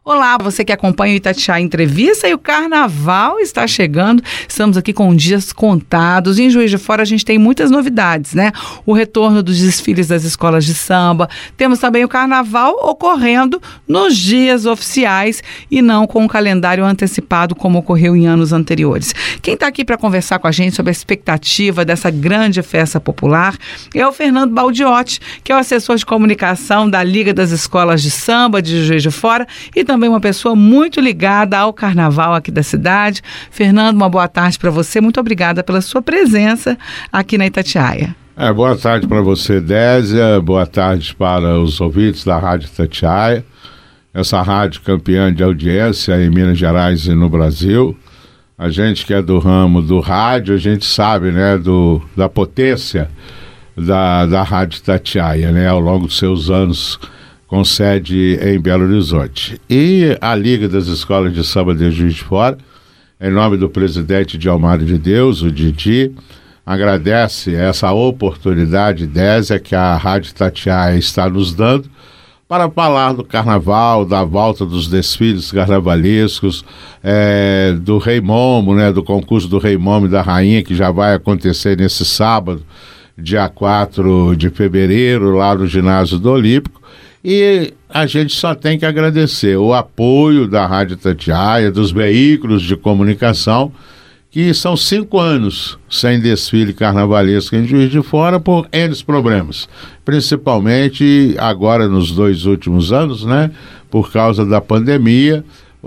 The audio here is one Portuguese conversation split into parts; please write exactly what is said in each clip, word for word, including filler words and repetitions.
Olá, você que acompanha o Itatiaia Entrevista, e o Carnaval está chegando. Estamos aqui com dias contados. Em Juiz de Fora a gente tem muitas novidades, né? O retorno dos desfiles das escolas de samba. Temos também o Carnaval ocorrendo nos dias oficiais e não com o calendário antecipado como ocorreu em anos anteriores. Quem está aqui para conversar com a gente sobre a expectativa dessa grande festa popular é o Fernando Baldiotti, que é o assessor de comunicação da Liga das Escolas de Samba de Juiz de Fora e também uma pessoa muito ligada ao carnaval aqui da cidade. Fernando, uma boa tarde para você. Muito obrigada pela sua presença aqui na Itatiaia. É, boa tarde para você, Désia. Boa tarde para os ouvintes da Rádio Itatiaia. Essa rádio campeã de audiência em Minas Gerais e no Brasil. A gente que é do ramo do rádio, a gente sabe, né, do, da potência da, da Rádio Itatiaia, né, ao longo dos seus anos com sede em Belo Horizonte. E a Liga das Escolas de Samba de Juiz de Fora, em nome do presidente Dialmário de Deus, o Didi, agradece essa oportunidade, Désia, que a Rádio Itatiaia está nos dando para falar do carnaval, da volta dos desfiles carnavalescos, é, do Rei Momo, né, do concurso do Rei Momo e da Rainha, que já vai acontecer nesse sábado, dia quatro de fevereiro, lá no ginásio do Olímpico. E a gente só tem que agradecer o apoio da Rádio Itatiaia, dos veículos de comunicação, que são cinco anos sem desfile carnavalesco em Juiz de Fora por N problemas. Principalmente agora nos dois últimos anos, né? Por causa da pandemia,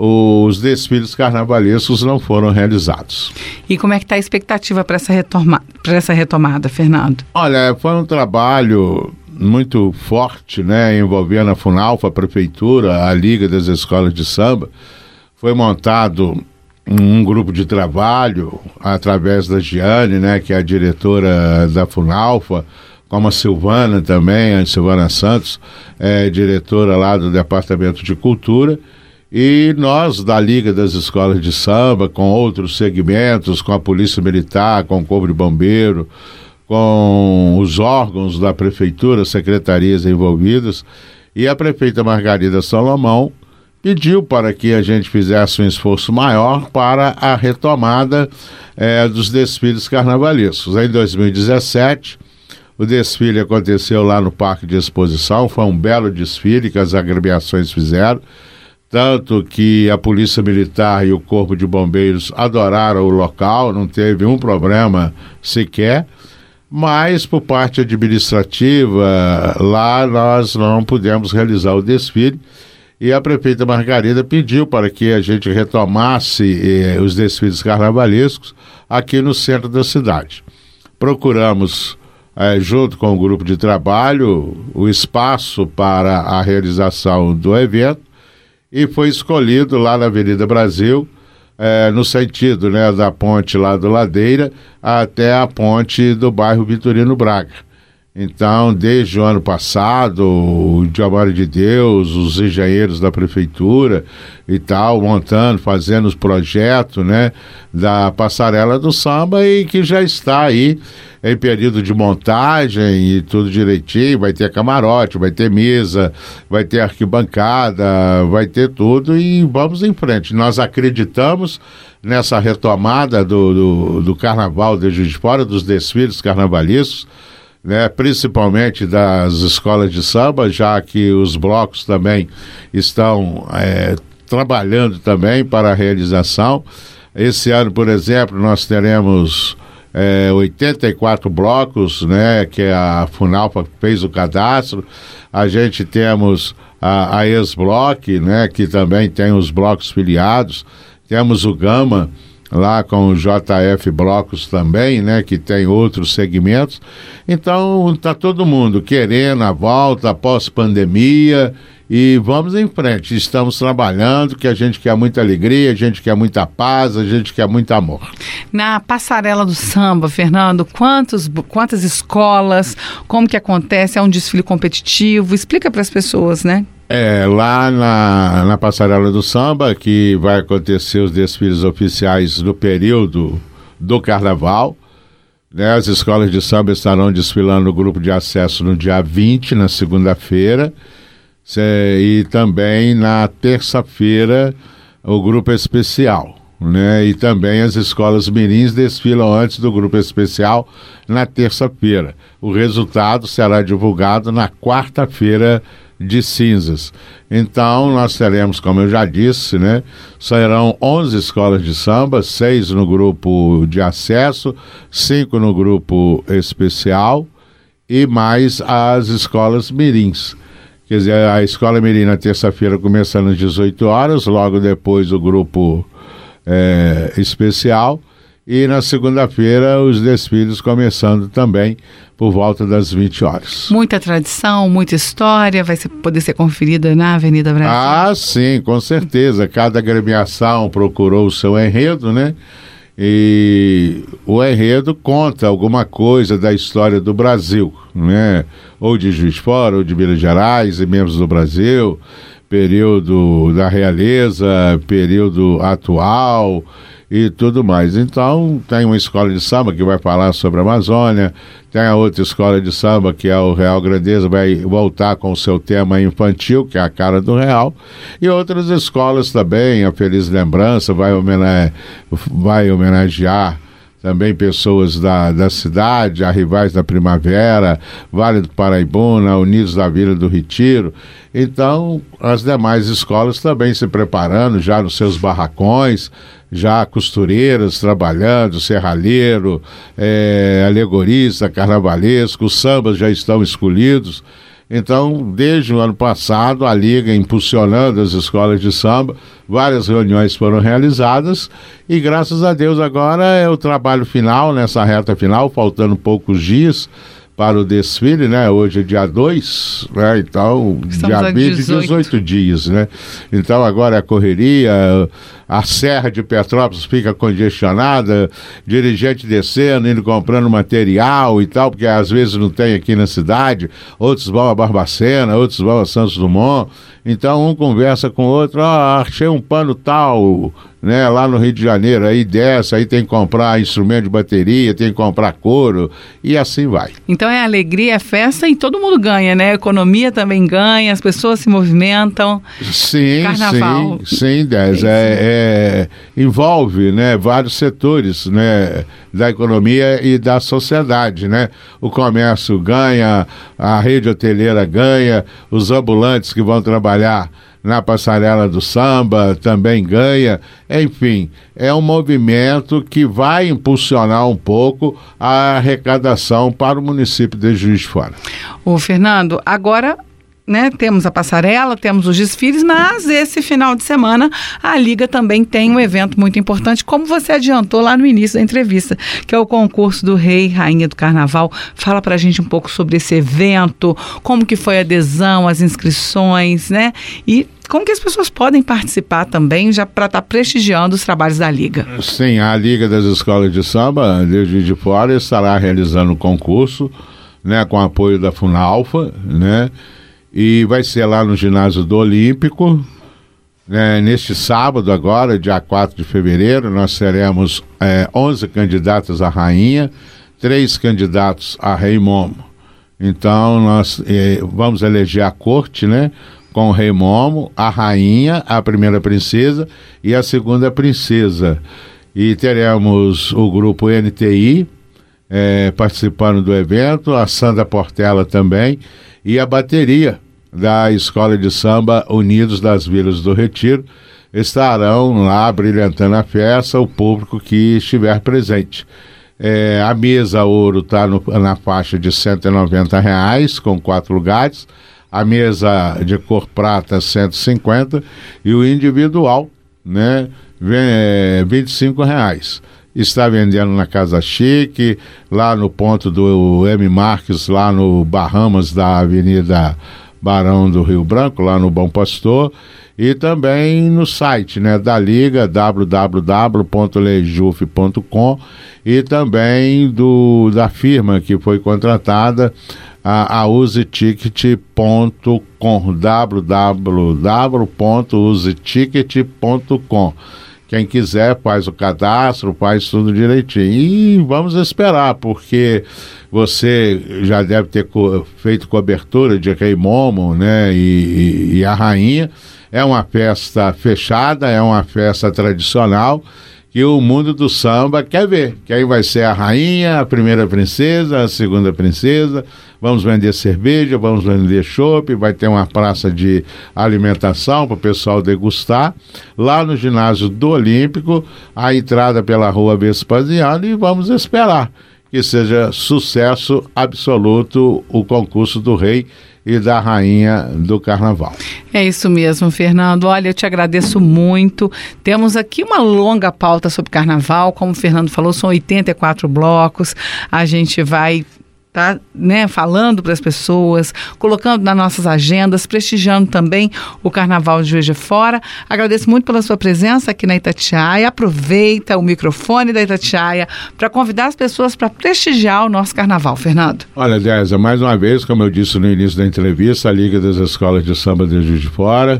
os desfiles carnavalescos não foram realizados. E como é que está a expectativa para essa, retoma- para essa retomada, Fernando? Olha, foi um trabalho muito forte, né, envolvendo a Funalfa, a Prefeitura, a Liga das Escolas de Samba. Foi montado um grupo de trabalho através da Giane, né, que é a diretora da Funalfa, como a Silvana também, a Silvana Santos, é diretora lá do Departamento de Cultura, e nós da Liga das Escolas de Samba, com outros segmentos, com a Polícia Militar, com o Corpo de Bombeiro, com os órgãos da Prefeitura, secretarias envolvidas, e a prefeita Margarida Salomão pediu para que a gente fizesse um esforço maior para a retomada eh, dos desfiles carnavalescos. Em dois mil e dezessete, o desfile aconteceu lá no Parque de Exposição, foi um belo desfile que as agremiações fizeram, tanto que a Polícia Militar e o Corpo de Bombeiros adoraram o local, não teve um problema sequer. Mas, por parte administrativa, lá nós não pudemos realizar o desfile e a prefeita Margarida pediu para que a gente retomasse eh, os desfiles carnavalescos aqui no centro da cidade. Procuramos, eh, junto com o grupo de trabalho, o espaço para a realização do evento e foi escolhido lá na Avenida Brasil, É, no sentido, né, da ponte lá do Ladeira até a ponte do bairro Vitorino Braga. Então, desde o ano passado, o Dialmário de Deus, os engenheiros da prefeitura e tal, montando, fazendo os projetos, né, da passarela do samba e que já está aí em período de montagem e tudo direitinho, vai ter camarote, vai ter mesa, vai ter arquibancada, vai ter tudo e vamos em frente. Nós acreditamos nessa retomada do, do, do carnaval de Juiz de Fora, dos desfiles carnavalescos, né, principalmente das escolas de samba, já que os blocos também estão é, trabalhando também para a realização. Esse ano, por exemplo, nós teremos é, oitenta e quatro blocos, né, que a Funalfa fez o cadastro. A gente temos a, a Ex-Bloc, né, que também tem os blocos filiados. Temos o Gama, lá com o J F Blocos também, né, que tem outros segmentos. Então, está todo mundo querendo a volta após pandemia e vamos em frente. Estamos trabalhando, que a gente quer muita alegria, a gente quer muita paz, a gente quer muito amor. Na passarela do samba, Fernando, quantos, quantas escolas, como que acontece? É um desfile competitivo? Explica para as pessoas, né? É, lá na, na Passarela do Samba, que vai acontecer os desfiles oficiais no período do Carnaval, né? As escolas de samba estarão desfilando no grupo de acesso no dia vinte, na segunda-feira. E também na terça-feira o grupo especial, né? E também as escolas mirins desfilam antes do grupo especial na terça-feira. O resultado será divulgado na quarta-feira de cinzas. Então nós teremos, como eu já disse, né, serão onze escolas de samba, seis no grupo de acesso, cinco no grupo especial e mais as escolas mirins. Quer dizer, a escola mirim na terça-feira começando às dezoito horas, logo depois o grupo é, especial, e na segunda-feira os desfiles começando também por volta das vinte horas. Muita tradição, muita história, vai ser, poder ser conferida na Avenida Brasil? Ah, sim, com certeza. Cada agremiação procurou o seu enredo, né? E o enredo conta alguma coisa da história do Brasil, né? Ou de Juiz de Fora, ou de Minas Gerais e membros do Brasil, período da realeza, período atual e tudo mais. Então tem uma escola de samba que vai falar sobre a Amazônia, tem a outra escola de samba que é o Real Grandeza, vai voltar com o seu tema infantil, que é a cara do Real, e outras escolas também, a Feliz Lembrança vai, homene... vai homenagear também pessoas da, da cidade, a Rivais da Primavera, Vale do Paraibuna, Unidos da Vila do Retiro. Então, as demais escolas também se preparando, já nos seus barracões, já costureiras trabalhando, serralheiro, é, alegorista, carnavalesco, os sambas já estão escolhidos. Então, desde o ano passado, a Liga impulsionando as escolas de samba, várias reuniões foram realizadas e, graças a Deus, agora é o trabalho final, nessa reta final, faltando poucos dias para o desfile, né? Hoje é dia dois, né? Então, Estamos dia vinte, dezoito dias, né? Então, agora é a correria, a Serra de Petrópolis fica congestionada, dirigente descendo, indo comprando material e tal, porque às vezes não tem aqui na cidade, outros vão a Barbacena, outros vão a Santos Dumont, então um conversa com o outro, ó, oh, achei um pano tal, né, lá no Rio de Janeiro, aí desce, aí tem que comprar instrumento de bateria, tem que comprar couro, e assim vai. Então é alegria, é festa e todo mundo ganha, né? A economia também ganha, as pessoas se movimentam. Sim, Carnaval. sim, sim, Dez, é, é, envolve, né, vários setores, né, da economia e da sociedade, né? O comércio ganha, a rede hoteleira ganha, os ambulantes que vão trabalhar na passarela do samba também ganha, enfim, é um movimento que vai impulsionar um pouco a arrecadação para o município de Juiz de Fora. Ô Fernando, agora, né, temos a passarela, temos os desfiles, mas esse final de semana a Liga também tem um evento muito importante, como você adiantou lá no início da entrevista, que é o concurso do Rei e Rainha do Carnaval. Fala pra gente um pouco sobre esse evento, como que foi a adesão, as inscrições, né, e como que as pessoas podem participar também, já para estar tá prestigiando os trabalhos da Liga? Sim, a Liga das Escolas de Samba de Juiz de Fora estará realizando o concurso, né, com apoio da Funalfa, né, e vai ser lá no ginásio do Olímpico, né, neste sábado agora, dia quatro de fevereiro, nós teremos é, onze candidatos a rainha, três candidatos a rei Momo. Então nós é, vamos eleger a corte, né, com o rei Momo, a rainha, a primeira princesa e a segunda princesa. E teremos o grupo N T I é, participando do evento, a Sandra Portela também, e a bateria da Escola de Samba Unidos das Vilas do Retiro estarão lá brilhantando a festa, o público que estiver presente. É, a mesa ouro está na faixa de cento e noventa reais, com quatro lugares, a mesa de cor prata cento e cinquenta e o individual, né, é, vinte e cinco reais. Está vendendo na Casa Chique, lá no ponto do M. Marques, lá no Bahamas da Avenida Barão do Rio Branco, lá no Bom Pastor, e também no site, né, da Liga, w w w ponto lejuf ponto com, e também do, da firma que foi contratada, a, a use ticket ponto com, w w w ponto use ticket ponto com. Quem quiser faz o cadastro, faz tudo direitinho. E vamos esperar, porque você já deve ter co- feito cobertura de Rei Momo, né? E, e, e a Rainha. É uma festa fechada, é uma festa tradicional que o mundo do samba quer ver. Quem vai ser a rainha, a primeira princesa, a segunda princesa. Vamos vender cerveja, vamos vender chopp, vai ter uma praça de alimentação para o pessoal degustar. Lá no ginásio do Olímpico, a entrada pela rua Vespasiano, e vamos esperar que seja sucesso absoluto o concurso do rei e da rainha do carnaval. É isso mesmo, Fernando. Olha, eu te agradeço muito. Temos aqui uma longa pauta sobre carnaval. Como o Fernando falou, são oitenta e quatro blocos. A gente vai tá, né, falando para as pessoas, colocando nas nossas agendas, prestigiando também o Carnaval de Juiz de Fora. Agradeço muito pela sua presença aqui na Itatiaia. Aproveita o microfone da Itatiaia para convidar as pessoas para prestigiar o nosso Carnaval, Fernando. Olha, Désia, mais uma vez, como eu disse no início da entrevista, a Liga das Escolas de Samba de Juiz de Fora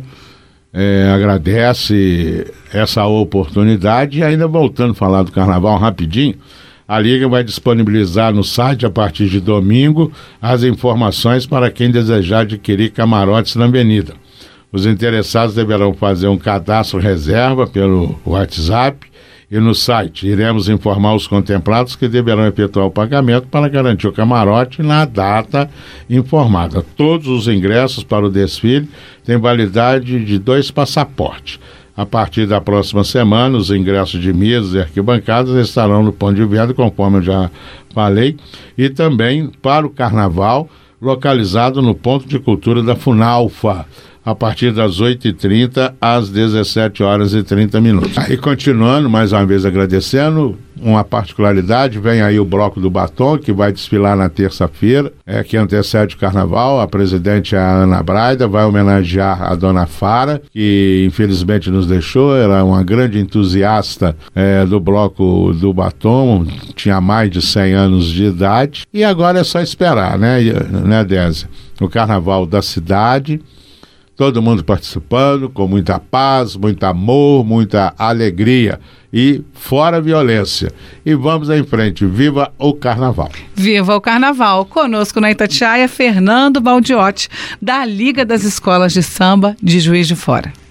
é, agradece essa oportunidade. E ainda voltando a falar do Carnaval rapidinho, a Liga vai disponibilizar no site, a partir de domingo, as informações para quem desejar adquirir camarotes na Avenida. Os interessados deverão fazer um cadastro reserva pelo WhatsApp e no site. Iremos informar os contemplados que deverão efetuar o pagamento para garantir o camarote na data informada. Todos os ingressos para o desfile têm validade de dois passaportes. A partir da próxima semana, os ingressos de mesas e arquibancadas estarão no ponto de venda, conforme eu já falei, e também para o Carnaval, localizado no Ponto de Cultura da Funalfa, a partir das oito e trinta às dezessete horas e trinta minutos. E continuando, mais uma vez agradecendo, uma particularidade, vem aí o Bloco do Batom, que vai desfilar na terça-feira, é, que antecede o Carnaval. A presidente, a Ana Braida, vai homenagear a Dona Fara, que infelizmente nos deixou. Era uma grande entusiasta é, do Bloco do Batom, tinha mais de cem anos de idade, e agora é só esperar, né, né Désia? O Carnaval da cidade, todo mundo participando, com muita paz, muito amor, muita alegria e fora violência. E vamos em frente. Viva o Carnaval! Viva o Carnaval! Conosco na Itatiaia, Fernando Baldiotti, da Liga das Escolas de Samba de Juiz de Fora.